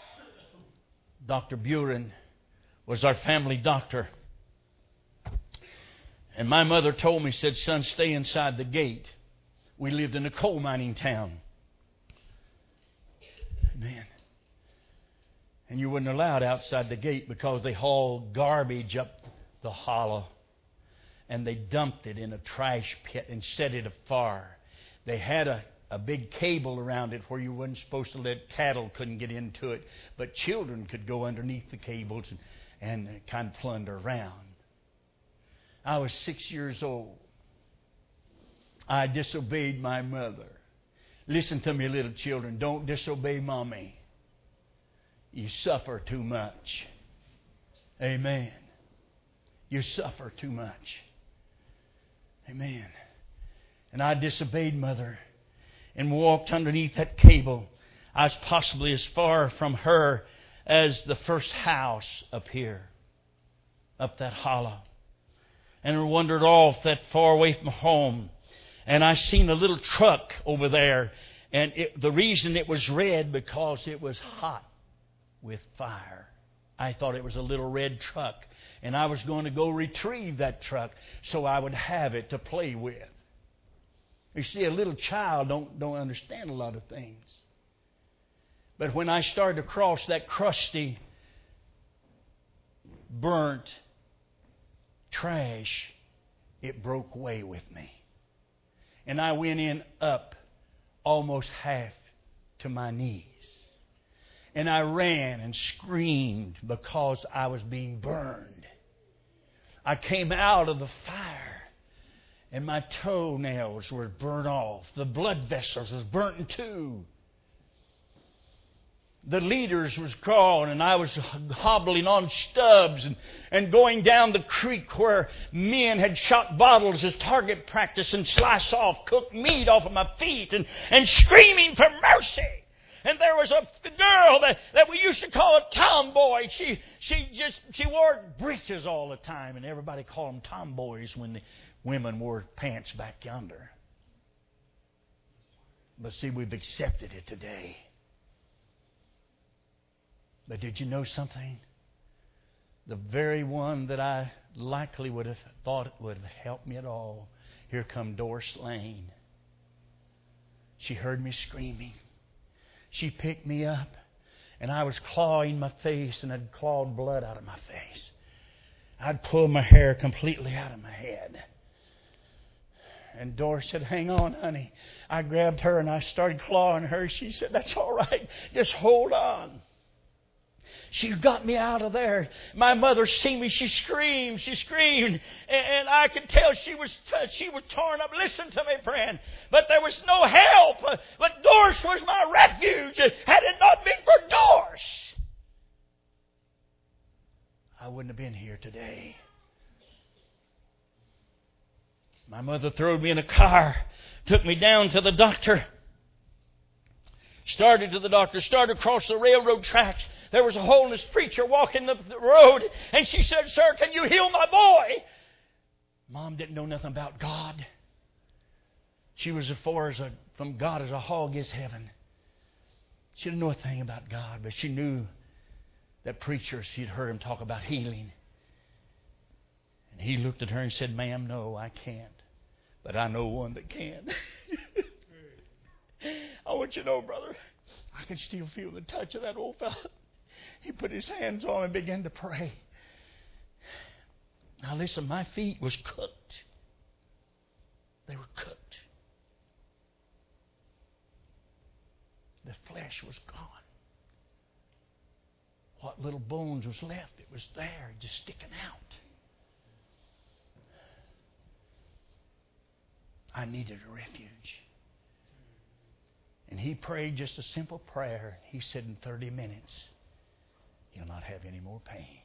Dr. Buren was our family doctor. And my mother told me, said, son, stay inside the gate. We lived in a coal mining town. Amen. And you weren't allowed outside the gate because they hauled garbage up the hollow. And they dumped it in a trash pit and set it afire. They had a big cable around it where you weren't supposed to let cattle couldn't get into it, but children could go underneath the cables and kind of plunder around. I was 6 years old. I disobeyed my mother. Listen to me, little children. Don't disobey mommy. You suffer too much. Amen. You suffer too much. Amen. And I disobeyed mother and walked underneath that cable. I was possibly as far from her as the first house up here, up that hollow. And I wandered off that far away from home. And I seen a little truck over there. And the reason it was red, because it was hot with fire. I thought it was a little red truck. And I was going to go retrieve that truck so I would have it to play with. You see, a little child don't understand a lot of things. But when I started to cross that crusty, burnt trash, it broke away with me. And I went in up almost half to my knees. And I ran and screamed because I was being burned. I came out of the fire and my toenails were burnt off. The blood vessels was burnt in two. The leaders was gone, and I was hobbling on stubs and going down the creek where men had shot bottles as target practice and sliced off cooked meat off of my feet and screaming for mercy. And there was a girl that we used to call a tomboy. She wore breeches all the time, and everybody called them tomboys when the women wore pants back yonder. But see, we've accepted it today. But did you know something? The very one that I likely would have thought would have helped me at all Here come Doris Lane. She heard me screaming. She picked me up, and I was clawing my face, and I'd clawed blood out of my face. I'd pulled my hair completely out of my head. And Doris said, "Hang on, honey." I grabbed her and I started clawing her. She said, "That's all right. Just hold on." She got me out of there. My mother seen me. She screamed. And I could tell she was torn up. Listen to me, friend. But there was no help. But Doris was my refuge. Had it not been for Doris, I wouldn't have been here today. My mother threw me in a car, took me down to the doctor. Started across the railroad tracks. There was a holiness preacher walking the road, and she said, "Sir, can you heal my boy?" Mom didn't know nothing about God. She was as far from God as a hog is heaven. She didn't know a thing about God, but she knew that preacher. She'd heard him talk about healing. And he looked at her and said, "Ma'am, no, I can't. But I know one that can." I want you to know, brother, I can still feel the touch of that old fella. He put his hands on and began to pray. Now listen, my feet was cooked. They were cooked. The flesh was gone. What little bones was left, it was there, just sticking out. I needed a refuge. And he prayed just a simple prayer. He said, "In 30 minutes, you'll not have any more pain."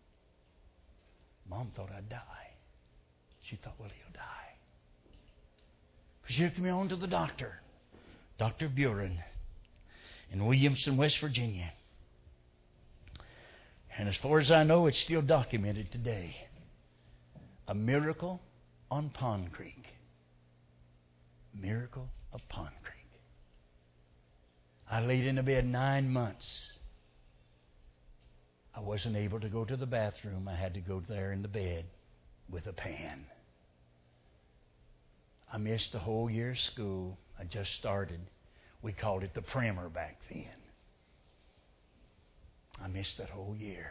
Mom thought I'd die. She thought, "Well, he'll die." She took me on to the doctor, Dr. Buren, in Williamson, West Virginia. And as far as I know, it's still documented today. A miracle on Pond Creek. Miracle of Pond Creek. I laid in the bed 9 months. I wasn't able to go to the bathroom. I had to go there in the bed with a pan. I missed the whole year of school. I just started. We called it the primer back then. I missed that whole year.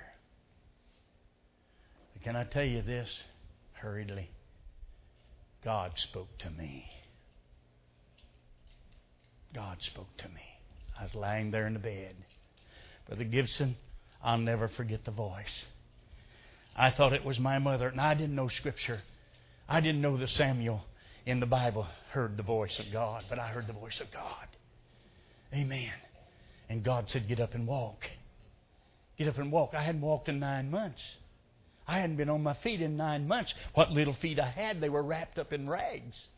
But can I tell you this hurriedly? God spoke to me. God spoke to me. I was lying there in the bed. Brother Gibson, I'll never forget the voice. I thought it was my mother, and I didn't know Scripture. I didn't know that Samuel in the Bible heard the voice of God, but I heard the voice of God. Amen. And God said, "Get up and walk." Get up and walk. I hadn't walked in 9 months. I hadn't been on my feet in 9 months. What little feet I had, they were wrapped up in rags.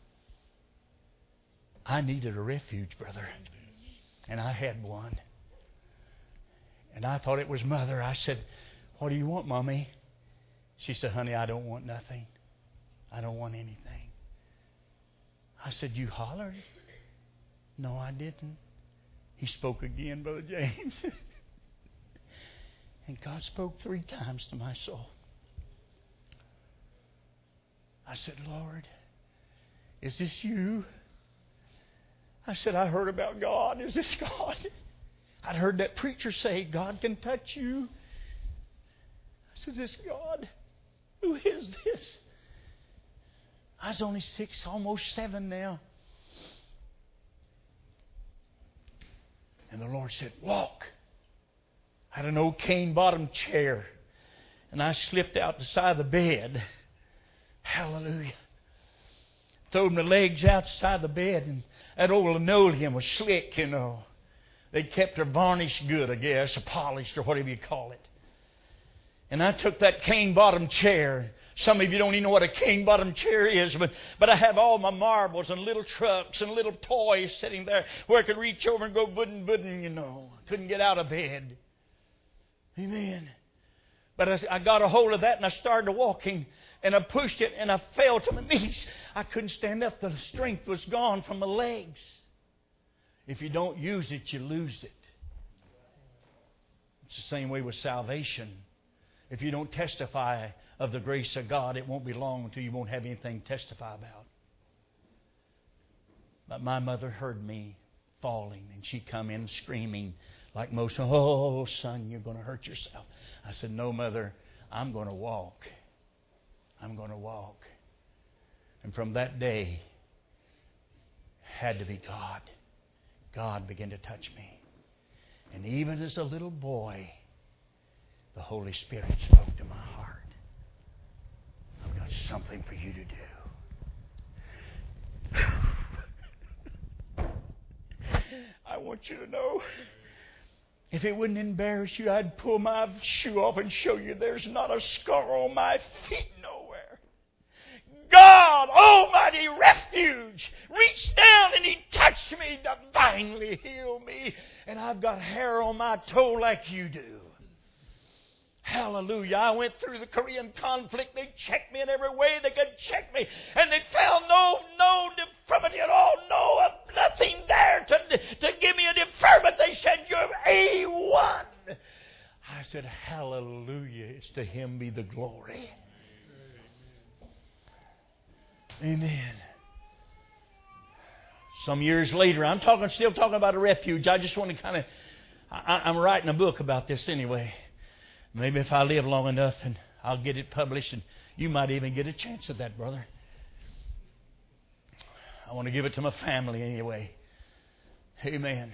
I needed a refuge, brother. And I had one. And I thought it was Mother. I said, "What do you want, Mommy?" She said, "Honey, I don't want nothing. I don't want anything." I said, "You hollered." "No, I didn't." He spoke again, Brother James. And God spoke 3 times to my soul. I said, "Lord, is this you?" I said, "I heard about God. Is this God?" I'd heard that preacher say, "God can touch you." I said, "Is this God? Who is this?" I was only 6, almost 7 now. And the Lord said, "Walk." I had an old cane-bottomed chair, and I slipped out the side of the bed. Hallelujah. Throwed my legs outside the bed, and that old linoleum was slick, you know. They'd kept her varnished good, I guess, or polished, or whatever you call it. And I took that cane-bottomed chair. Some of you don't even know what a cane-bottomed chair is, but I have all my marbles and little trucks and little toys sitting there where I could reach over and go budding, you know. I couldn't get out of bed. Amen. But I got a hold of that and I started walking, and I pushed it and I fell to my knees. I couldn't stand up. The strength was gone from my legs. If you don't use it, you lose it. It's the same way with salvation. If you don't testify of the grace of God, it won't be long until you won't have anything to testify about. But my mother heard me falling, and she come in screaming like most, "Oh, son, you're going to hurt yourself." I said, "No, Mother, I'm going to walk. I'm going to walk." And from that day, had to be God. God began to touch me. And even as a little boy, the Holy Spirit spoke to my heart. I've got something for you to do. I want you to know, if it wouldn't embarrass you, I'd pull my shoe off and show you there's not a scar on my feet nowhere. God, Almighty Refuge, reached down and He touched me, divinely healed me. And I've got hair on my toe like you do. Hallelujah. I went through the Korean conflict. They checked me in every way they could check me. And they found no deformity at all. Nothing there to give me a deferment. They said, "You're A1." I said, "Hallelujah. It's to Him be the glory." Amen. Some years later, still talking about a refuge. I just want to I'm writing a book about this anyway. Maybe if I live long enough, and I'll get it published, and you might even get a chance at that, brother. I want to give it to my family anyway. Amen.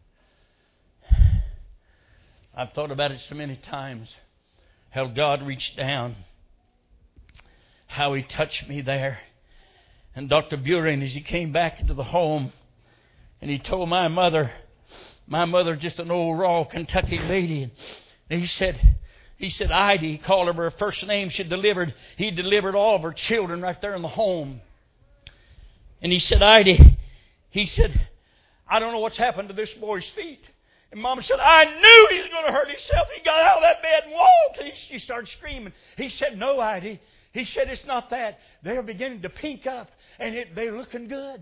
I've thought about it so many times, how God reached down, how He touched me there. And Dr. Buren, as he came back into the home, and he told my mother, just an old raw Kentucky lady, and he said, Heidi, he called her by her first name. He delivered all of her children right there in the home. And he said, "Heidi," he said, "I don't know what's happened to this boy's feet." And Mama said, "I knew he was going to hurt himself. He got out of that bed and walked." And she started screaming. He said, "No, Heidi." He said, "It's not that. They're beginning to pink up, and they're looking good."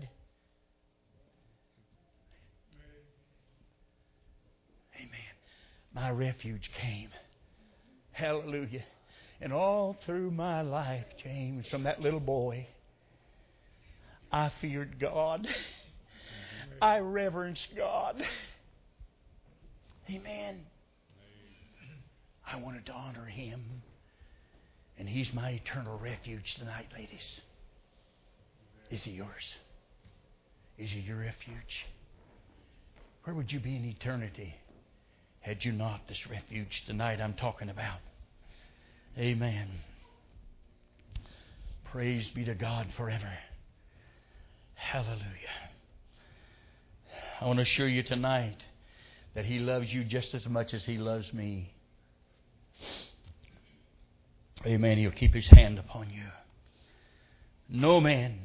Amen. My refuge came. Hallelujah. And all through my life, James, from that little boy, I feared God. I reverenced God. Amen. I wanted to honor Him. And He's my eternal refuge tonight, ladies. Is He yours? Is He your refuge? Where would you be in eternity had you not this refuge tonight I'm talking about? Amen. Praise be to God forever. Hallelujah. I want to assure you tonight that He loves you just as much as He loves me. Amen. He'll keep His hand upon you. No man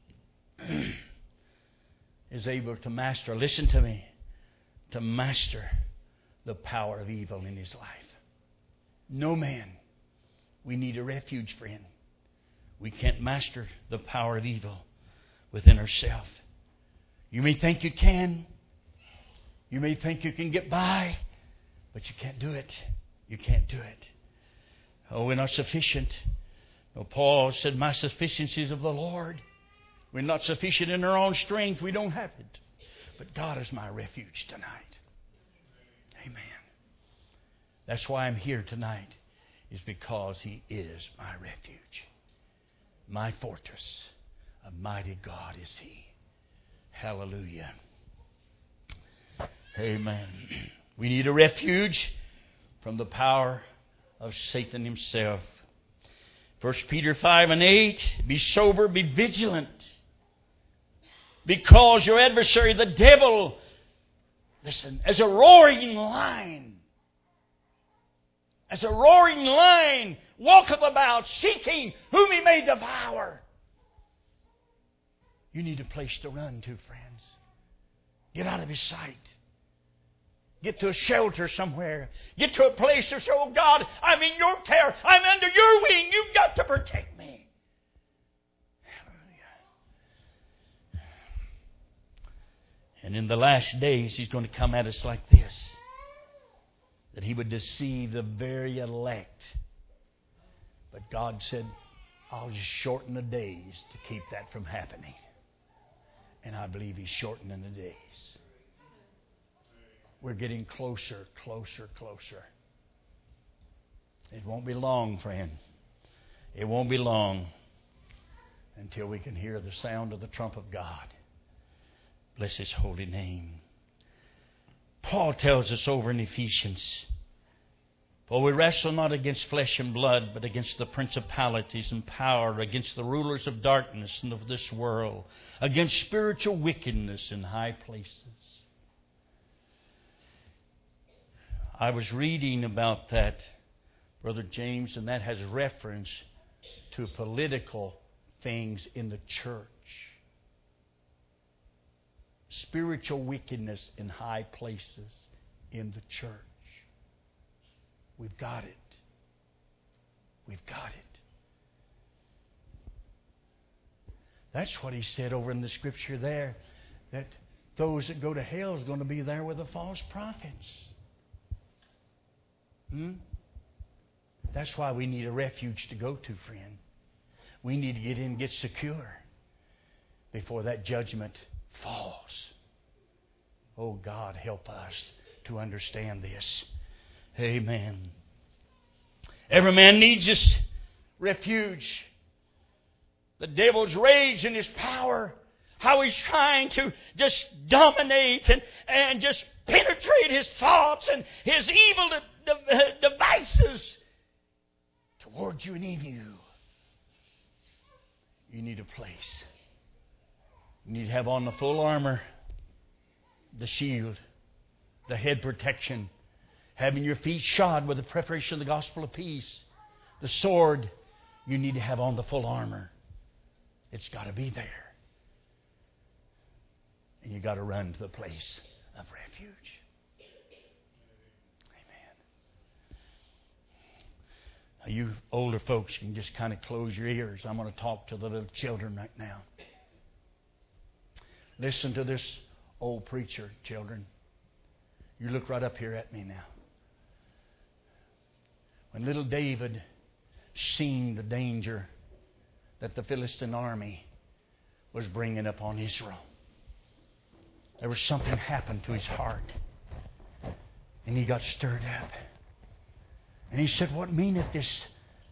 is able to master, listen to me, to master the power of evil in his life. No man. We need a refuge, friend. We can't master the power of evil within ourselves. You may think you can. You may think you can get by, but you can't do it. You can't do it. Oh, we're not sufficient. No, Paul said, "My sufficiency is of the Lord." We're not sufficient in our own strength. We don't have it. But God is my refuge tonight. Amen. That's why I'm here tonight, is because He is my refuge. My fortress. A mighty God is He. Hallelujah. Amen. We need a refuge from the power of Satan himself. 1 Peter 5:8, be sober, be vigilant. Because your adversary, the devil, listen, as a roaring lion, walketh about, seeking whom he may devour. You need a place to run to, friends. Get out of his sight. Get to a shelter somewhere. Get to a place to say, "Oh God, I'm in your care. I'm under your wing. You've got to protect me." Hallelujah. And in the last days, He's going to come at us like this. That He would deceive the very elect. But God said, "I'll just shorten the days to keep that from happening." And I believe He's shortening the days. We're getting closer, closer, closer. It won't be long, friend. It won't be long until we can hear the sound of the trump of God. Bless His holy name. Paul tells us over in Ephesians, for we wrestle not against flesh and blood, but against the principalities and power, against the rulers of darkness and of this world, against spiritual wickedness in high places. I was reading about that, Brother James, and that has reference to political things in the church. Spiritual wickedness in high places in the church. We've got it. We've got it. That's what he said over in the scripture there, that those that go to hell is going to be there with the false prophets. That's why we need a refuge to go to, friend. We need to get in and get secure before that judgment falls. Oh, God, help us to understand this. Amen. Every man needs this refuge. The devil's rage and his power, how he's trying to just dominate and just penetrate his thoughts and his evil devices towards you and in you. You need a place. You need to have on the full armor, the shield, the head protection, having your feet shod with the preparation of the gospel of peace, the sword. You need to have on the full armor. It's got to be there. And you got to run to the place of refuge. You older folks can just kind of close your ears. I'm going to talk to the little children right now. Listen to this old preacher, children. You look right up here at me now. When little David seen the danger that the Philistine army was bringing upon Israel, there was something happened to his heart. And he got stirred up. And he said, what meaneth this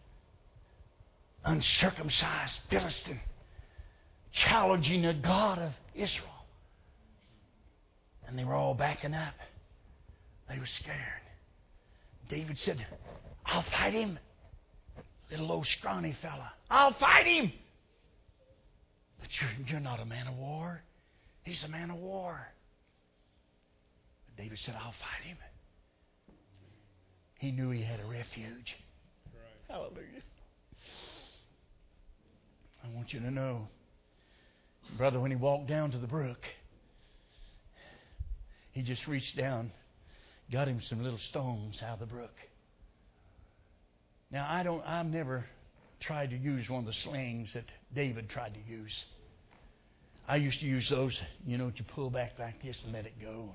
uncircumcised Philistine challenging the God of Israel? And they were all backing up. They were scared. David said, I'll fight him. Little old scrawny fella. I'll fight him. But you're not a man of war. He's a man of war. But David said, I'll fight him. He knew he had a refuge. Right. Hallelujah. I want you to know, brother, when he walked down to the brook, he just reached down, got him some little stones out of the brook. Now, I've never tried to use one of the slings that David tried to use. I used to use those, that you pull back like this and let it go.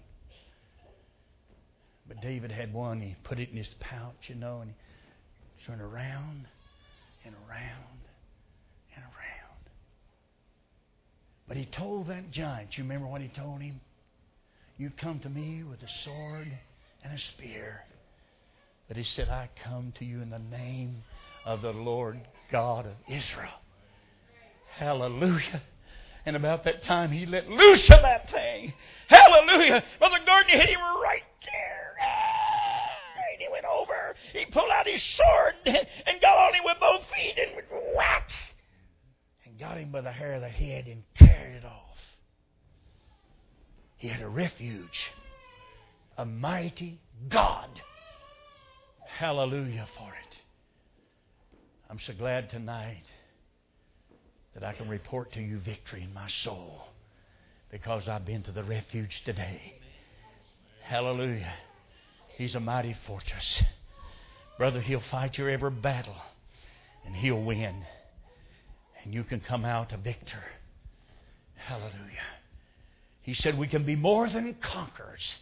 But David had one, he put it in his pouch, and he turned around and around and around. But he told that giant, you remember what he told him? You've come to me with a sword and a spear. But he said, I come to you in the name of the Lord God of Israel. Hallelujah. And about that time, he let loose of that thing. Hallelujah. Brother Gardner hit him right there. And he went over. He pulled out his sword and got on him with both feet and whack. And got him by the hair of the head and carried it off. He had a refuge. A mighty God. Hallelujah for it. I'm so glad tonight that I can report to you victory in my soul because I've been to the refuge today. Hallelujah. He's a mighty fortress. Brother, He'll fight your every battle and He'll win. And you can come out a victor. Hallelujah. He said we can be more than conquerors.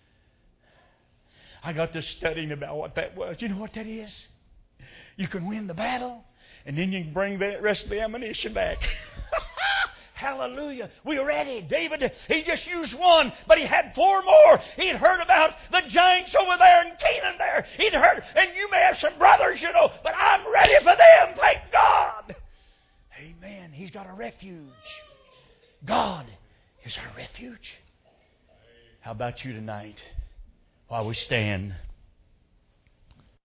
I got to studying about what that was. You know what that is? You can win the battle and then you can bring the rest of the ammunition back. Hallelujah. We're ready. David, he just used one, but he had 4 more. He'd heard about the giants over there and Canaan there. He'd heard, and you may have some brothers, you know, but I'm ready for them. Thank God. Amen. He's got a refuge. God is our refuge. How about you tonight? While we stand.